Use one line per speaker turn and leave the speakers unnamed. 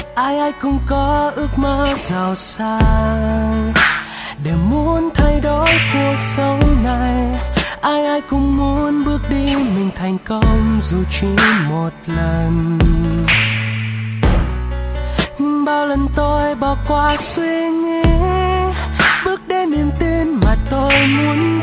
Ai ai cũng có ước mơ giàu sang để muốn thay đổi cuộc sống này. Ai ai cũng muốn bước đi mình thành công dù chỉ một lần. Bao lần tôi bỏ qua suy nghĩ, bước đến niềm tin mà tôi muốn